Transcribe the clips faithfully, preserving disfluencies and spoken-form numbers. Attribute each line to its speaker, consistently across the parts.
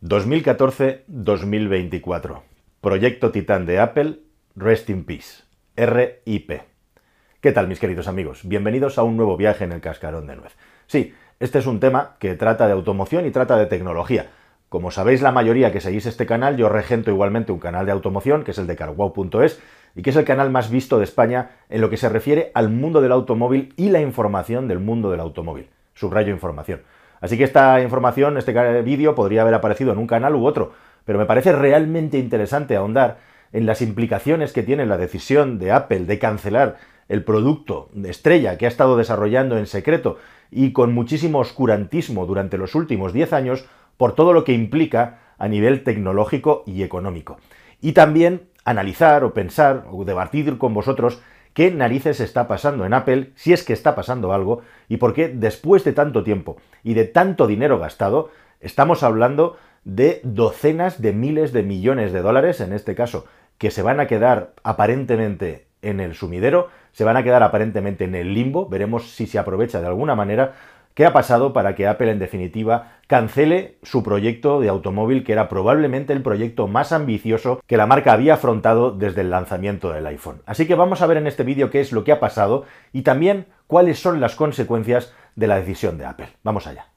Speaker 1: dos mil catorce a dos mil veinticuatro. Proyecto Titán de Apple, Rest in Peace, R I P. ¿Qué tal, mis queridos amigos? Bienvenidos a un nuevo viaje en el cascarón de nuez. Sí, este es un tema que trata de automoción y trata de tecnología. Como sabéis la mayoría que seguís este canal, yo regento igualmente un canal de automoción, que es el de carwow punto es, y que es el canal más visto de España en lo que se refiere al mundo del automóvil y la información del mundo del automóvil. Subrayo información. Así que esta información, este vídeo, podría haber aparecido en un canal u otro, pero me parece realmente interesante ahondar en las implicaciones que tiene la decisión de Apple de cancelar el producto de estrella que ha estado desarrollando en secreto y con muchísimo oscurantismo durante los últimos diez años por todo lo que implica a nivel tecnológico y económico. Y también analizar o pensar o debatir con vosotros qué narices está pasando en Apple, si es que está pasando algo, y por qué después de tanto tiempo y de tanto dinero gastado, estamos hablando de docenas de miles de millones de dólares, en este caso, que se van a quedar aparentemente en el sumidero, se van a quedar aparentemente en el limbo, veremos si se aprovecha de alguna manera. ¿Qué ha pasado para que Apple, en definitiva, cancele su proyecto de automóvil, que era probablemente el proyecto más ambicioso que la marca había afrontado desde el lanzamiento del iPhone? Así que vamos a ver en este vídeo qué es lo que ha pasado y también cuáles son las consecuencias de la decisión de Apple. Vamos allá.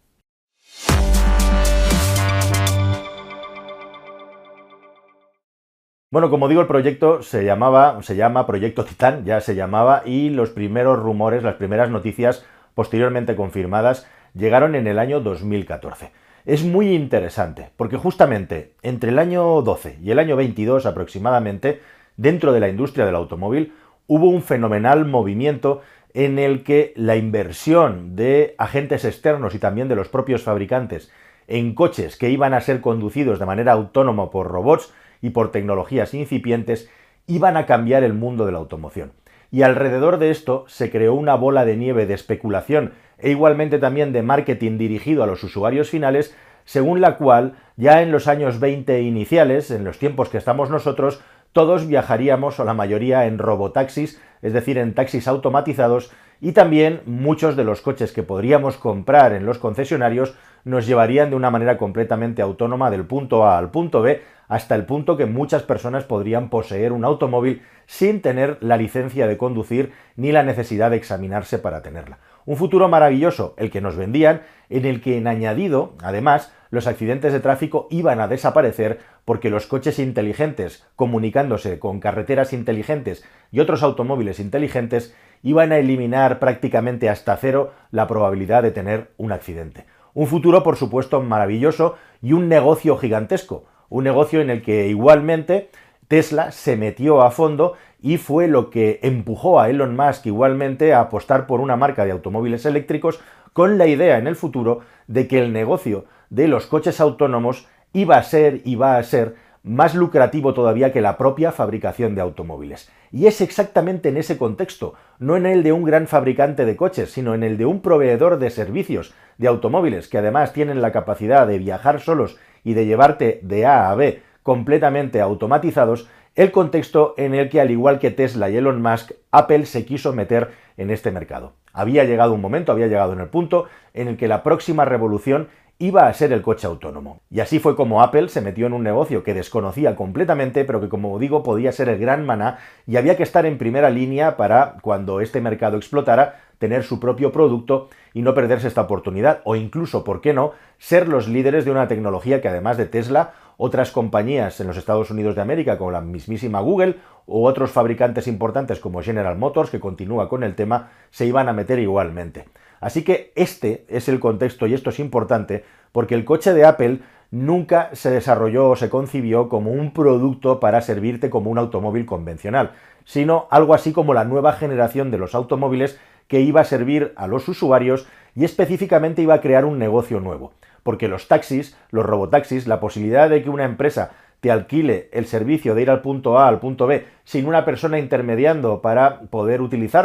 Speaker 1: Bueno, como digo, el proyecto se llamaba, se llama Proyecto Titán, ya se llamaba, y los primeros rumores, las primeras noticias posteriormente confirmadas, llegaron en el año dos mil catorce. Es muy interesante, porque justamente entre el año doce y el año veintidós aproximadamente, dentro de la industria del automóvil, hubo un fenomenal movimiento en el que la inversión de agentes externos y también de los propios fabricantes en coches que iban a ser conducidos de manera autónoma por robots y por tecnologías incipientes, iban a cambiar el mundo de la automoción. Y alrededor de esto se creó una bola de nieve de especulación e igualmente también de marketing dirigido a los usuarios finales, según la cual ya en los años veinte iniciales, en los tiempos que estamos nosotros, todos viajaríamos, o la mayoría, en robotaxis, es decir, en taxis automatizados, y también muchos de los coches que podríamos comprar en los concesionarios nos llevarían de una manera completamente autónoma del punto A al punto B, hasta el punto que muchas personas podrían poseer un automóvil sin tener la licencia de conducir ni la necesidad de examinarse para tenerla. Un futuro maravilloso, el que nos vendían, en el que en añadido, además, los accidentes de tráfico iban a desaparecer porque los coches inteligentes, comunicándose con carreteras inteligentes y otros automóviles inteligentes, iban a eliminar prácticamente hasta cero la probabilidad de tener un accidente. Un futuro, por supuesto, maravilloso y un negocio gigantesco. Un negocio en el que igualmente Tesla se metió a fondo y fue lo que empujó a Elon Musk igualmente a apostar por una marca de automóviles eléctricos con la idea en el futuro de que el negocio de los coches autónomos iba a ser y va a ser más lucrativo todavía que la propia fabricación de automóviles. Y es exactamente en ese contexto, no en el de un gran fabricante de coches, sino en el de un proveedor de servicios de automóviles que además tienen la capacidad de viajar solos y de llevarte de A a B completamente automatizados, el contexto en el que, al igual que Tesla y Elon Musk, Apple se quiso meter en este mercado. Había llegado un momento, había llegado en el punto en el que la próxima revolución iba a ser el coche autónomo. Y así fue como Apple se metió en un negocio que desconocía completamente, pero que, como digo, podía ser el gran maná, y había que estar en primera línea para, cuando este mercado explotara, tener su propio producto y no perderse esta oportunidad, o incluso, ¿por qué no?, ser los líderes de una tecnología que, además de Tesla, otras compañías en los Estados Unidos de América, como la mismísima Google, u otros fabricantes importantes como General Motors, que continúa con el tema, se iban a meter igualmente. Así que este es el contexto, y esto es importante, porque el coche de Apple nunca se desarrolló o se concibió como un producto para servirte como un automóvil convencional, sino algo así como la nueva generación de los automóviles que iba a servir a los usuarios y específicamente iba a crear un negocio nuevo. Porque los taxis, los robotaxis, la posibilidad de que una empresa te alquile el servicio de ir al punto A al punto B sin una persona intermediando para poder utilizarlo,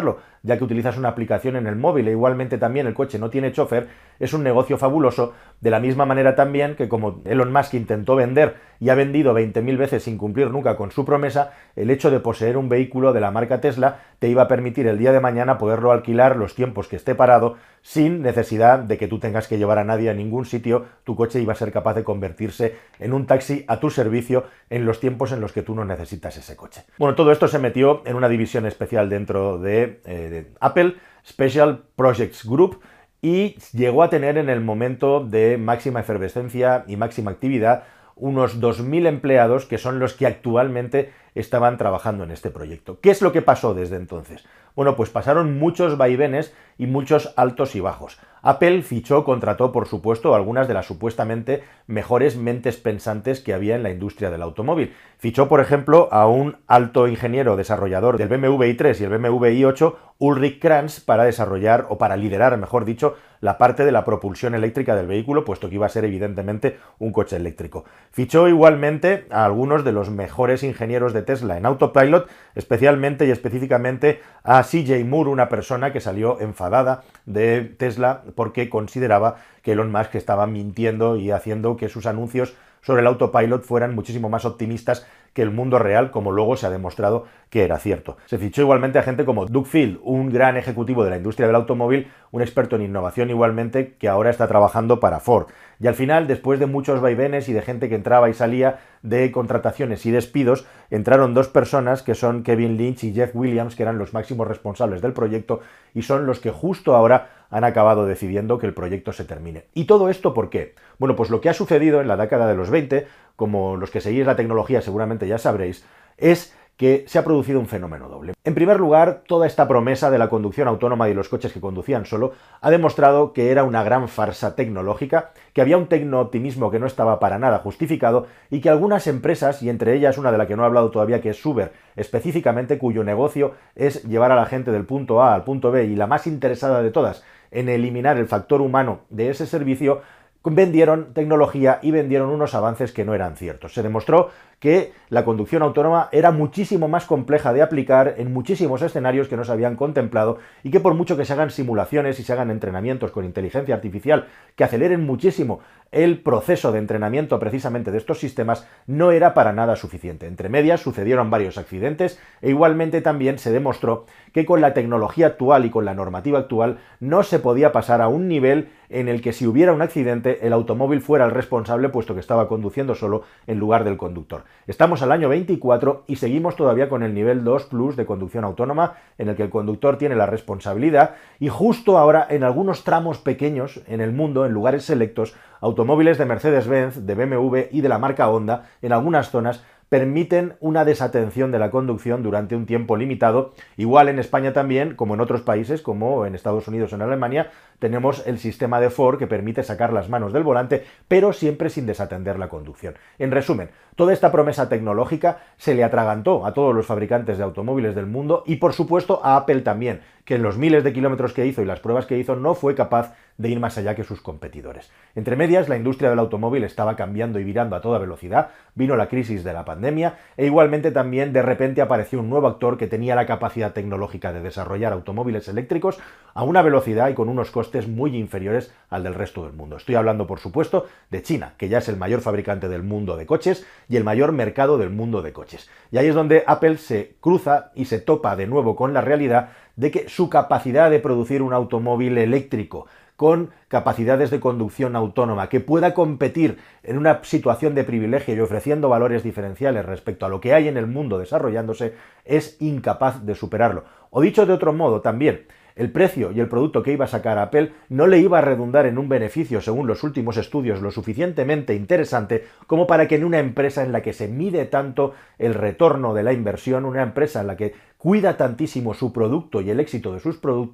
Speaker 1: ya que utilizas una aplicación en el móvil e igualmente también el coche no tiene chofer, es un negocio fabuloso, de la misma manera también que como Elon Musk intentó vender y ha vendido veinte mil veces sin cumplir nunca con su promesa, el hecho de poseer un vehículo de la marca Tesla te iba a permitir el día de mañana poderlo alquilar los tiempos que esté parado sin necesidad de que tú tengas que llevar a nadie a ningún sitio. Tu coche iba a ser capaz de convertirse en un taxi a tu servicio en los tiempos en los que tú no necesitas ese coche. Bueno, todo esto se metió en una división especial dentro de, eh, de Apple, Special Projects Group, y llegó a tener en el momento de máxima efervescencia y máxima actividad unos dos mil empleados, que son los que actualmente estaban trabajando en este proyecto. ¿Qué es lo que pasó desde entonces? Bueno, pues pasaron muchos vaivenes y muchos altos y bajos. Apple fichó, contrató, por supuesto, algunas de las supuestamente mejores mentes pensantes que había en la industria del automóvil. Fichó, por ejemplo, a un alto ingeniero desarrollador del B M W i tres y el B M W i ocho, Ulrich Kranz, para desarrollar, o para liderar, mejor dicho, la parte de la propulsión eléctrica del vehículo, puesto que iba a ser evidentemente un coche eléctrico. Fichó igualmente a algunos de los mejores ingenieros de Tesla en Autopilot, especialmente y específicamente a C J Moore, una persona que salió enfadada de Tesla porque consideraba que Elon Musk estaba mintiendo y haciendo que sus anuncios sobre el Autopilot fueran muchísimo más optimistas que el mundo real, como luego se ha demostrado que era cierto. Se fichó igualmente a gente como Doug Field, un gran ejecutivo de la industria del automóvil, un experto en innovación igualmente, que ahora está trabajando para Ford. Y al final, después de muchos vaivenes y de gente que entraba y salía, de contrataciones y despidos, entraron dos personas que son Kevin Lynch y Jeff Williams, que eran los máximos responsables del proyecto y son los que justo ahora han acabado decidiendo que el proyecto se termine. ¿Y todo esto por qué? Bueno, pues lo que ha sucedido en la década de los veinte, como los que seguís la tecnología seguramente ya sabréis, es que se ha producido un fenómeno doble. En primer lugar, toda esta promesa de la conducción autónoma y los coches que conducían solo ha demostrado que era una gran farsa tecnológica, que había un tecno-optimismo que no estaba para nada justificado y que algunas empresas, y entre ellas una de la que no he hablado todavía, que es Uber, específicamente, cuyo negocio es llevar a la gente del punto A al punto B y la más interesada de todas en eliminar el factor humano de ese servicio, vendieron tecnología y vendieron unos avances que no eran ciertos. Se demostró que la conducción autónoma era muchísimo más compleja de aplicar en muchísimos escenarios que no se habían contemplado y que por mucho que se hagan simulaciones y se hagan entrenamientos con inteligencia artificial que aceleren muchísimo el proceso de entrenamiento precisamente de estos sistemas, no era para nada suficiente. Entre medias sucedieron varios accidentes e igualmente también se demostró que con la tecnología actual y con la normativa actual no se podía pasar a un nivel en el que si hubiera un accidente el automóvil fuera el responsable, puesto que estaba conduciendo solo en lugar del conductor. Estamos al año veinticuatro y seguimos todavía con el nivel dos plus de conducción autónoma, en el que el conductor tiene la responsabilidad, y justo ahora en algunos tramos pequeños en el mundo, en lugares selectos, automóviles de Mercedes-Benz, de B M W y de la marca Honda, en algunas zonas, permiten una desatención de la conducción durante un tiempo limitado. Igual en España también, como en otros países, como en Estados Unidos o en Alemania, tenemos el sistema de Ford que permite sacar las manos del volante, pero siempre sin desatender la conducción. En resumen, toda esta promesa tecnológica se le atragantó a todos los fabricantes de automóviles del mundo y, por supuesto, a Apple también, que en los miles de kilómetros que hizo y las pruebas que hizo no fue capaz de ir más allá que sus competidores. Entre medias, la industria del automóvil estaba cambiando y virando a toda velocidad, vino la crisis de la pandemia e igualmente también de repente apareció un nuevo actor que tenía la capacidad tecnológica de desarrollar automóviles eléctricos a una velocidad y con unos costes muy inferiores al del resto del mundo. Estoy hablando, por supuesto, de China, que ya es el mayor fabricante del mundo de coches y el mayor mercado del mundo de coches. Y ahí es donde Apple se cruza y se topa de nuevo con la realidad de que su capacidad de producir un automóvil eléctrico con capacidades de conducción autónoma, que pueda competir en una situación de privilegio y ofreciendo valores diferenciales respecto a lo que hay en el mundo desarrollándose, es incapaz de superarlo. O dicho de otro modo también, el precio y el producto que iba a sacar Apple no le iba a redundar en un beneficio, según los últimos estudios, lo suficientemente interesante como para que en una empresa en la que se mide tanto el retorno de la inversión, una empresa en la que cuida tantísimo su producto y el éxito de sus productos,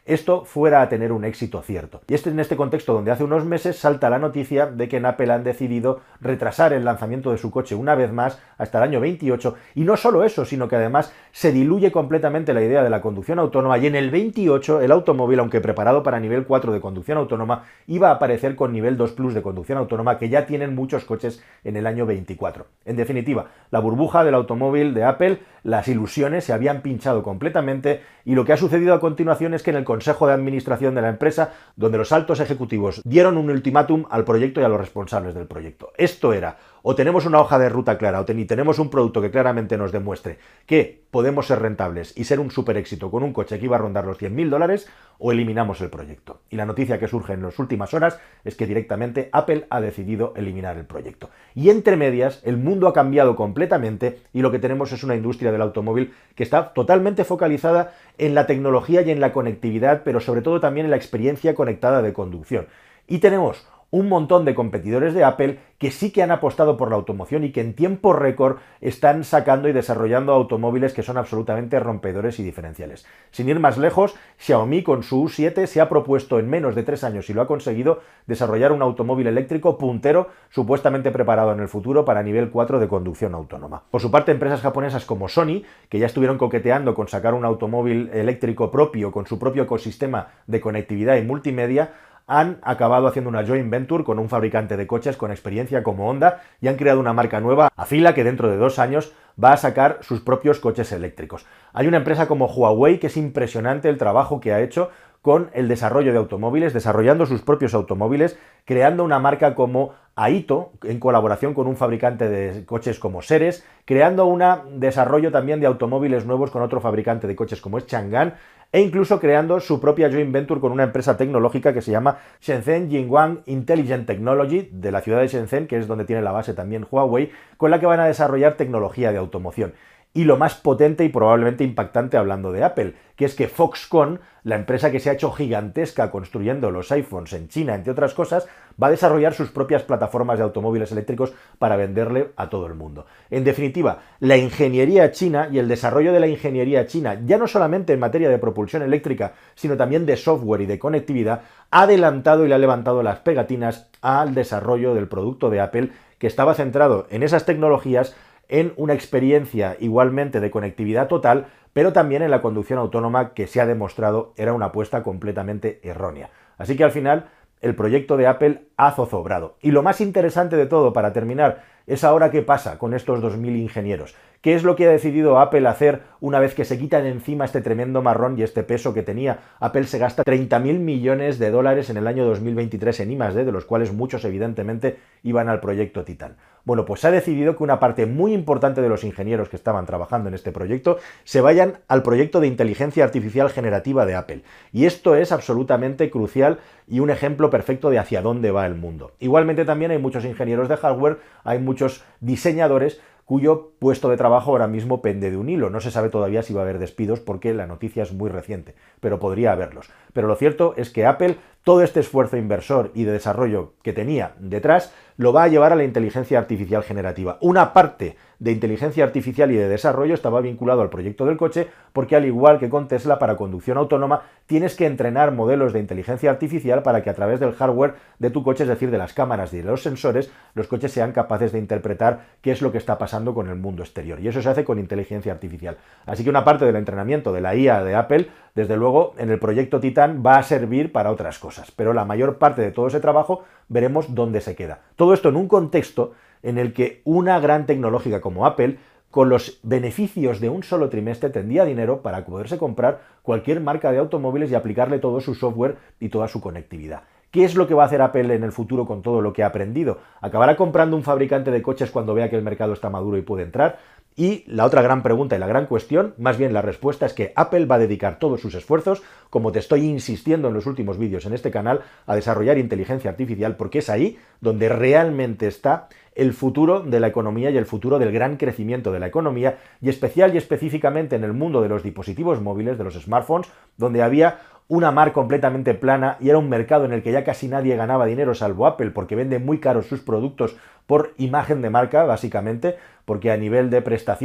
Speaker 1: esto fuera a tener un éxito cierto. Y este en este contexto donde hace unos meses salta la noticia de que en Apple han decidido retrasar el lanzamiento de su coche una vez más hasta el año veintiocho, y no solo eso, sino que además se diluye completamente la idea de la conducción autónoma, y en el veintiocho el automóvil, aunque preparado para nivel cuatro de conducción autónoma, iba a aparecer con nivel dos plus de conducción autónoma, que ya tienen muchos coches en el año veinticuatro. En definitiva, la burbuja del automóvil de Apple, las ilusiones se habían pinchado completamente, y lo que ha sucedido a continuación es que en el Consejo de Administración de la empresa, donde los altos ejecutivos dieron un ultimátum al proyecto y a los responsables del proyecto. Esto era: o tenemos una hoja de ruta clara, o tenemos un producto que claramente nos demuestre que podemos ser rentables y ser un super éxito con un coche que iba a rondar los cien mil dólares, o eliminamos el proyecto. Y la noticia que surge en las últimas horas es que directamente Apple ha decidido eliminar el proyecto. Y entre medias, el mundo ha cambiado completamente, y lo que tenemos es una industria del automóvil que está totalmente focalizada en la tecnología y en la conectividad, pero sobre todo también en la experiencia conectada de conducción. Y tenemos un montón de competidores de Apple que sí que han apostado por la automoción y que en tiempo récord están sacando y desarrollando automóviles que son absolutamente rompedores y diferenciales. Sin ir más lejos, Xiaomi con su U siete se ha propuesto en menos de tres años, y lo ha conseguido, desarrollar un automóvil eléctrico puntero, supuestamente preparado en el futuro para nivel cuatro de conducción autónoma. Por su parte, empresas japonesas como Sony, que ya estuvieron coqueteando con sacar un automóvil eléctrico propio con su propio ecosistema de conectividad y multimedia, han acabado haciendo una joint venture con un fabricante de coches con experiencia como Honda, y han creado una marca nueva, Afila, que dentro de dos años va a sacar sus propios coches eléctricos. Hay una empresa como Huawei que es impresionante el trabajo que ha hecho con el desarrollo de automóviles, desarrollando sus propios automóviles, creando una marca como Aito, en colaboración con un fabricante de coches como Seres, creando un desarrollo también de automóviles nuevos con otro fabricante de coches como es Chang'an, e incluso creando su propia joint venture con una empresa tecnológica que se llama Shenzhen Jinguang Intelligent Technology, de la ciudad de Shenzhen, que es donde tiene la base también Huawei, con la que van a desarrollar tecnología de automoción. Y lo más potente y probablemente impactante hablando de Apple, que es que Foxconn, la empresa que se ha hecho gigantesca construyendo los iPhones en China, entre otras cosas, va a desarrollar sus propias plataformas de automóviles eléctricos para venderle a todo el mundo. En definitiva, la ingeniería china y el desarrollo de la ingeniería china, ya no solamente en materia de propulsión eléctrica, sino también de software y de conectividad, ha adelantado y le ha levantado las pegatinas al desarrollo del producto de Apple, que estaba centrado en esas tecnologías, en una experiencia igualmente de conectividad total, pero también en la conducción autónoma, que se ha demostrado era una apuesta completamente errónea. Así que al final el proyecto de Apple ha zozobrado. Y lo más interesante de todo, para terminar, es ahora qué pasa con estos dos mil ingenieros. ¿Qué es lo que ha decidido Apple hacer una vez que se quitan encima este tremendo marrón y este peso que tenía? Apple se gasta treinta mil millones de dólares en el año dos mil veintitrés en I más D, de los cuales muchos evidentemente iban al proyecto Titan. Bueno, pues ha decidido que una parte muy importante de los ingenieros que estaban trabajando en este proyecto se vayan al proyecto de inteligencia artificial generativa de Apple. Y esto es absolutamente crucial y un ejemplo perfecto de hacia dónde va el mundo. Igualmente también hay muchos ingenieros de hardware, hay muchos diseñadores cuyo puesto de trabajo ahora mismo pende de un hilo. No se sabe todavía si va a haber despidos porque la noticia es muy reciente, pero podría haberlos. Pero lo cierto es que Apple, todo este esfuerzo inversor y de desarrollo que tenía detrás, lo va a llevar a la inteligencia artificial generativa. Una parte de inteligencia artificial y de desarrollo estaba vinculado al proyecto del coche, porque al igual que con Tesla, para conducción autónoma tienes que entrenar modelos de inteligencia artificial para que a través del hardware de tu coche, es decir, de las cámaras y de los sensores, los coches sean capaces de interpretar qué es lo que está pasando con el mundo exterior. Y eso se hace con inteligencia artificial. Así que una parte del entrenamiento de la I A de Apple, desde luego, en el proyecto Titan va a servir para otras cosas, pero la mayor parte de todo ese trabajo veremos dónde se queda. Todo esto en un contexto en el que una gran tecnológica como Apple, con los beneficios de un solo trimestre, tendría dinero para poderse comprar cualquier marca de automóviles y aplicarle todo su software y toda su conectividad. ¿Qué es lo que va a hacer Apple en el futuro con todo lo que ha aprendido? ¿Acabará comprando un fabricante de coches cuando vea que el mercado está maduro y puede entrar? Y la otra gran pregunta y la gran cuestión, más bien la respuesta, es que Apple va a dedicar todos sus esfuerzos, como te estoy insistiendo en los últimos vídeos en este canal, a desarrollar inteligencia artificial, porque es ahí donde realmente está el futuro de la economía y el futuro del gran crecimiento de la economía, y especial y específicamente en el mundo de los dispositivos móviles, de los smartphones, donde había una mar completamente plana y era un mercado en el que ya casi nadie ganaba dinero salvo Apple, porque vende muy caros sus productos por imagen de marca, básicamente, porque a nivel de prestaciones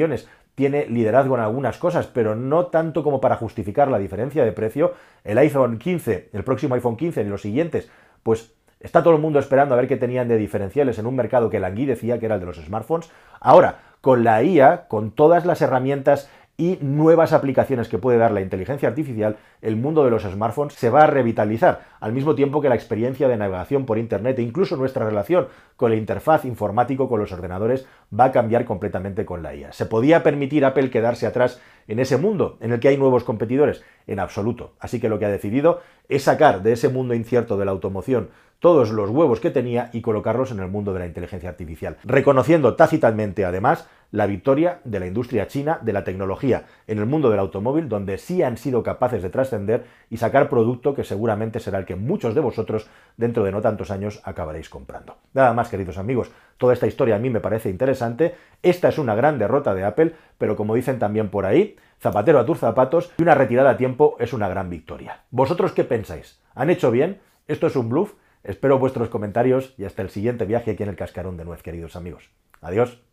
Speaker 1: tiene liderazgo en algunas cosas, pero no tanto como para justificar la diferencia de precio. El iPhone quince, el próximo iPhone quince y los siguientes, pues está todo el mundo esperando a ver qué tenían de diferenciales en un mercado que languidecía, que era el de los smartphones. Ahora, con la I A, con todas las herramientas y nuevas aplicaciones que puede dar la inteligencia artificial, el mundo de los smartphones se va a revitalizar, al mismo tiempo que la experiencia de navegación por Internet e incluso nuestra relación con la interfaz informático con los ordenadores va a cambiar completamente con la I A. ¿Se podía permitir Apple quedarse atrás en ese mundo en el que hay nuevos competidores? En absoluto. Así que lo que ha decidido es sacar de ese mundo incierto de la automoción todos los huevos que tenía y colocarlos en el mundo de la inteligencia artificial, reconociendo tácitamente, además, la victoria de la industria china, de la tecnología en el mundo del automóvil, donde sí han sido capaces de trascender y sacar producto que seguramente será el que muchos de vosotros, dentro de no tantos años, acabaréis comprando. Nada más, queridos amigos, toda esta historia a mí me parece interesante. Esta es una gran derrota de Apple, pero como dicen también por ahí, zapatero a tus zapatos, y una retirada a tiempo es una gran victoria. ¿Vosotros qué pensáis? ¿Han hecho bien? ¿Esto es un bluff? Espero vuestros comentarios y hasta el siguiente viaje aquí en el Cascarón de Nuez, queridos amigos. Adiós.